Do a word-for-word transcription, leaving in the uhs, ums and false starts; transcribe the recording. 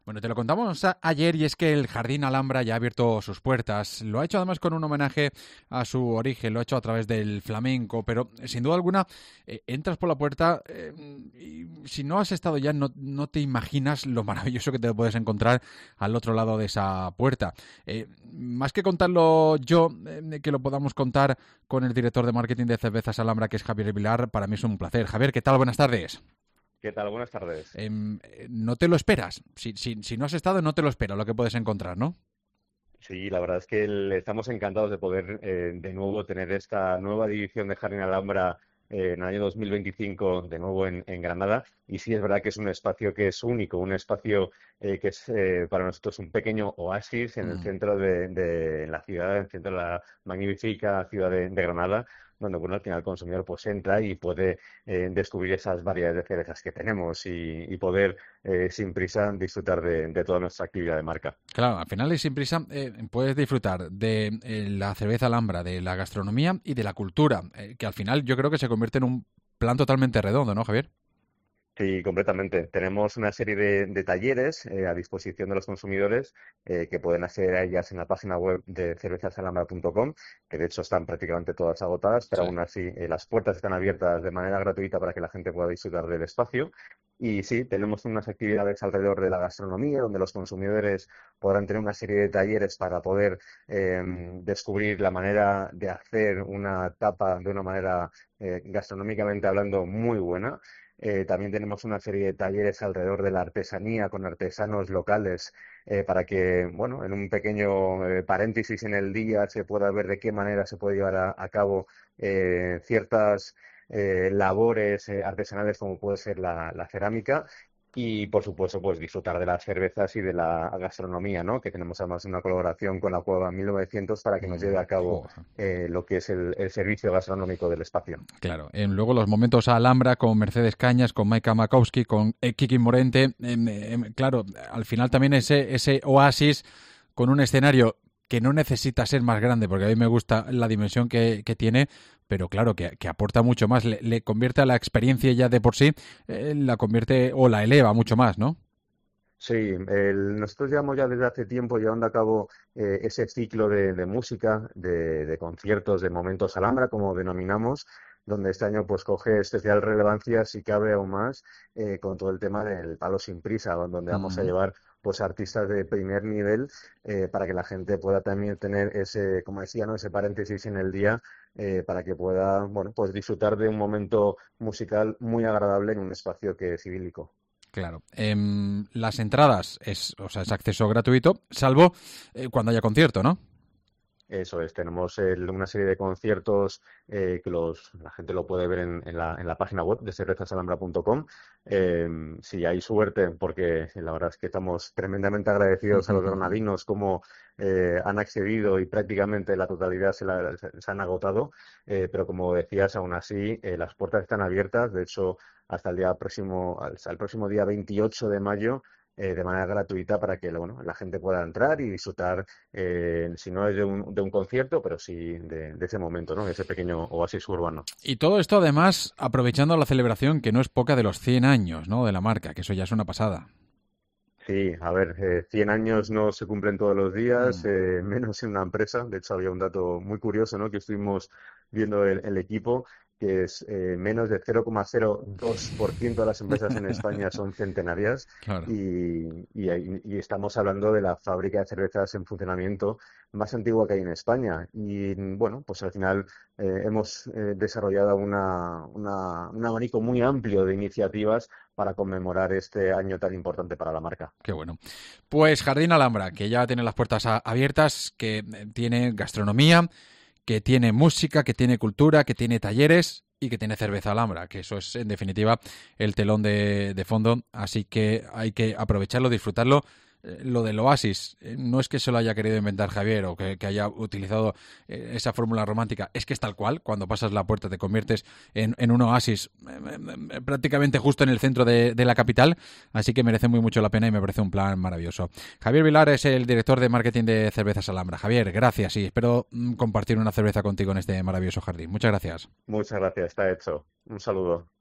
Bueno, te lo contamos a- ayer y es que el Jardín Alhambra ya ha abierto sus puertas. Lo ha hecho además con un homenaje a su origen, lo ha hecho a través del flamenco, pero eh, sin duda alguna eh, entras por la puerta eh, y si no has estado ya no, no te imaginas lo maravilloso que te puedes encontrar al otro lado de esa puerta. Eh, más que contarlo yo, eh, que lo podamos contar con el director de marketing de Cervezas Alhambra, que es Javier Vilar, para mí es un placer. Javier, ¿qué tal? Buenas tardes. ¿Qué tal? Buenas tardes. Em, eh, no te lo esperas. Si, si, si no has estado, no te lo esperas lo que puedes encontrar, ¿no? Sí, la verdad es que el- estamos encantados de poder eh, de nuevo tener esta nueva división de Jardín Alhambra eh, en el año dos mil veinticinco de nuevo en, en Granada. Y sí, es verdad que es un espacio que es único, un espacio eh, que es eh, para nosotros un pequeño oasis en el Mm. centro de, de la ciudad, en el centro de la magnífica ciudad de, de Granada, donde bueno, al final el consumidor pues entra y puede eh, descubrir esas variedades de cervezas que tenemos y, y poder eh, sin prisa disfrutar de, de toda nuestra actividad de marca. Claro, al final y sin prisa eh, puedes disfrutar de eh, la cerveza Alhambra, de la gastronomía y de la cultura, eh, que al final yo creo que se convierte en un plan totalmente redondo, ¿no, Javier? Sí, completamente. Tenemos una serie de, de talleres eh, a disposición de los consumidores eh, que pueden acceder a ellas en la página web de cervezasalhambra punto com, que de hecho están prácticamente todas agotadas, pero Sí. aún así eh, las puertas están abiertas de manera gratuita para que la gente pueda disfrutar del espacio. Y sí, tenemos unas actividades alrededor de la gastronomía, donde los consumidores podrán tener una serie de talleres para poder eh, descubrir la manera de hacer una tapa de una manera eh, gastronómicamente hablando muy buena. Eh, también tenemos una serie de talleres alrededor de la artesanía con artesanos locales eh, para que, bueno, en un pequeño eh, paréntesis en el día se pueda ver de qué manera se puede llevar a, a cabo eh, ciertas eh, labores eh, artesanales como puede ser la, la cerámica. Y por supuesto, pues disfrutar de las cervezas y de la gastronomía, ¿no? Que tenemos además una colaboración con la Cueva mil novecientos para que nos lleve Mm, a cabo joder. eh, lo que es el, el servicio gastronómico del espacio. Claro, eh, luego los momentos a Alhambra con Mercedes Cañas, con Maika Makowski, con eh, Kiki Morente, em, em, claro, al final también ese, ese oasis con un escenario que no necesita ser más grande, porque a mí me gusta la dimensión que, que tiene, pero claro, que, que aporta mucho más, le, le convierte a la experiencia ya de por sí, eh, la convierte o la eleva mucho más, ¿no? Sí, el- nosotros llevamos ya desde hace tiempo llevando a cabo eh, ese ciclo de, de música, de, de conciertos, de momentos Alhambra, como denominamos, donde este año pues coge especial relevancia, si cabe aún más, eh, con todo el tema del Palo Sin Prisa, donde vamos a Mm. llevar pues artistas de primer nivel eh, para que la gente pueda también tener ese, como decía, ¿no? Ese paréntesis en el día eh, para que pueda, bueno, pues disfrutar de un momento musical muy agradable en un espacio que es idílico. Claro. Em, las entradas es, o sea, es acceso gratuito, salvo eh, cuando haya concierto, ¿no? Eso es, tenemos el- una serie de conciertos eh, que los, la gente lo puede ver en, en la, en la página web de cervezasalhambra punto com. Eh, si hay suerte, porque la verdad es que estamos tremendamente agradecidos a los granadinos como eh, han accedido y prácticamente la totalidad se, la- se- se han agotado. Eh, pero como decías, aún así eh, las puertas están abiertas. De hecho, hasta el día próximo, hasta el próximo día veintiocho de mayo. Eh, de manera gratuita para que bueno, la gente pueda entrar y disfrutar eh, si no es de un, de un concierto, pero sí de, de ese momento, ¿no? De ese pequeño oasis urbano. Y todo esto además aprovechando la celebración que no es poca de los cien años, ¿no? De la marca, que eso ya es una pasada. Sí, a ver, eh, cien años no se cumplen todos los días, Mm. eh, menos en una empresa. De hecho, había un dato muy curioso, ¿no? Que estuvimos viendo el, el equipo, que es eh, menos de cero coma cero dos por ciento de las empresas en España son centenarias Claro. y, y, ahí- y estamos hablando de la fábrica de cervezas en funcionamiento más antigua que hay en España. Y bueno, pues al final eh, hemos eh, desarrollado una, una- un abanico muy amplio de iniciativas para conmemorar este año tan importante para la marca. Qué bueno. Pues Jardín Alhambra, que ya tiene las puertas a- abiertas, que eh, tiene gastronomía, que tiene música, que tiene cultura, que tiene talleres y que tiene cerveza Alhambra, que eso es en definitiva el telón de, de fondo. Así que hay que aprovecharlo, disfrutarlo. Eh, Lo del oasis, eh, no es que se lo haya querido inventar Javier o que, que haya utilizado eh, esa fórmula romántica, es que es tal cual, cuando pasas la puerta te conviertes en, en un oasis eh, eh, prácticamente justo en el centro de, de la capital, así que merece muy mucho la pena y me parece un plan maravilloso. Javier Vilar es el director de marketing de Cervezas Alhambra. Javier, gracias y espero mm, compartir una cerveza contigo en este maravilloso jardín. Muchas gracias. Muchas gracias, está hecho. Un saludo.